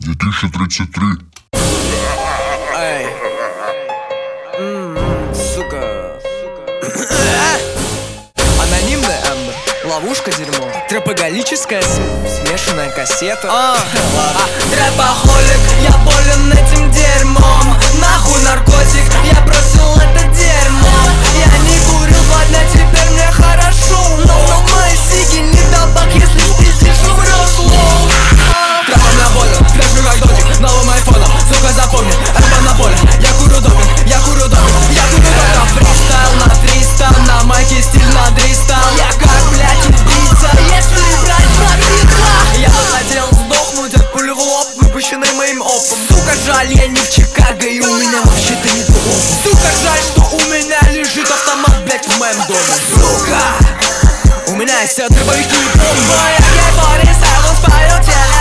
2033. Эй. Сука. Анонимная Эмбер. Ловушка дерьмо. Трэпоголическая смешанная кассета. Трэпохолик, я болен этим дерьмом. Нахуй наркотик, я бросил это дерьмо. Я не курил 2 дня, теперь мне хорошо. Но мои сиги не табак, если спиздишь, умрёшь, лол. Трэпом на волю, флешу как дождик, новым айфоном. Сука, запомни, Эмба на поле. Я курю допинг, я курю допинг, я курю допинг. Фристайл на 300, на майке стиль на 300. Я как, блядь, убийца, если брать пропитка. Я хотел сдохнуть от пуль в лоб, выпущенной моим опом. Сука, жаль, я не в Чикаго, и у меня вообще-то не то. Сука, жаль, что у меня лежит автомат, блядь, в моем доме. Сука, у меня есть дробовики и бомбы. я 47 в твоё тело.